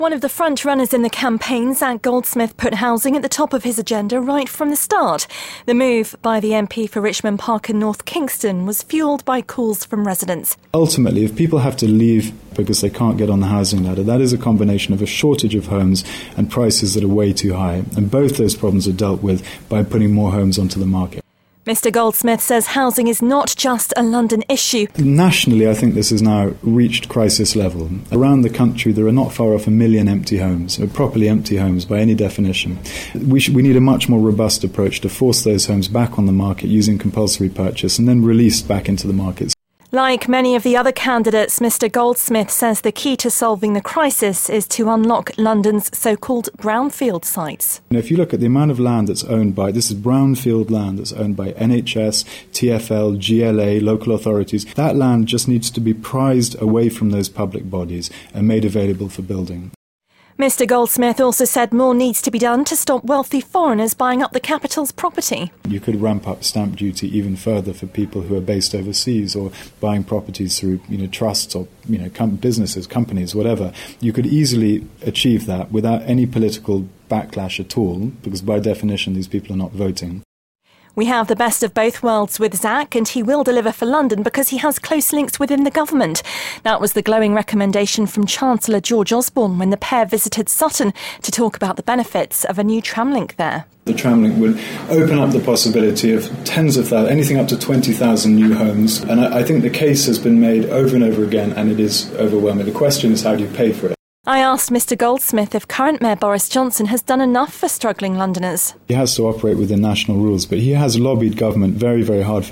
One of the front-runners in the campaign, Zac Goldsmith, put housing at the top of his agenda right from the start. The move by the MP for Richmond Park and North Kingston was fuelled by calls from residents. Ultimately, if people have to leave because they can't get on the housing ladder, that is a combination of a shortage of homes and prices that are way too high. And both those problems are dealt with by putting more homes onto the market. Mr Goldsmith says housing is not just a London issue. Nationally, I think this has now reached crisis level. Around the country, there are not far off 1 million empty homes, or properly empty homes by any definition. We need a much more robust approach to force those homes back on the market using compulsory purchase and then released back into the markets. Like many of the other candidates, Mr Goldsmith says the key to solving the crisis is to unlock London's so-called brownfield sites. If you look at the amount of land that's owned by, this is brownfield land that's owned by NHS, TfL, GLA, local authorities, that land just needs to be prized away from those public bodies and made available for building. Mr Goldsmith also said more needs to be done to stop wealthy foreigners buying up the capital's property. You could ramp up stamp duty even further for people who are based overseas or buying properties through trusts or businesses, companies, whatever. You could easily achieve that without any political backlash at all, because by definition these people are not voting. We have the best of both worlds with Zac, and he will deliver for London because he has close links within the government. That was the glowing recommendation from Chancellor George Osborne when the pair visited Sutton to talk about the benefits of a new tramlink there. The tramlink would open up the possibility of tens of thousands, anything up to 20,000 new homes. And I think the case has been made over and over again, and it is overwhelming. The question is, how do you pay for it? I asked Mr Goldsmith if current Mayor Boris Johnson has done enough for struggling Londoners. He has to operate within national rules, but he has lobbied government very, very hard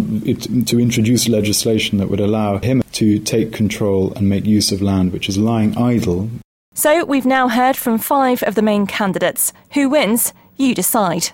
to introduce legislation that would allow him to take control and make use of land which is lying idle. So we've now heard from 5 of the main candidates. Who wins? You decide.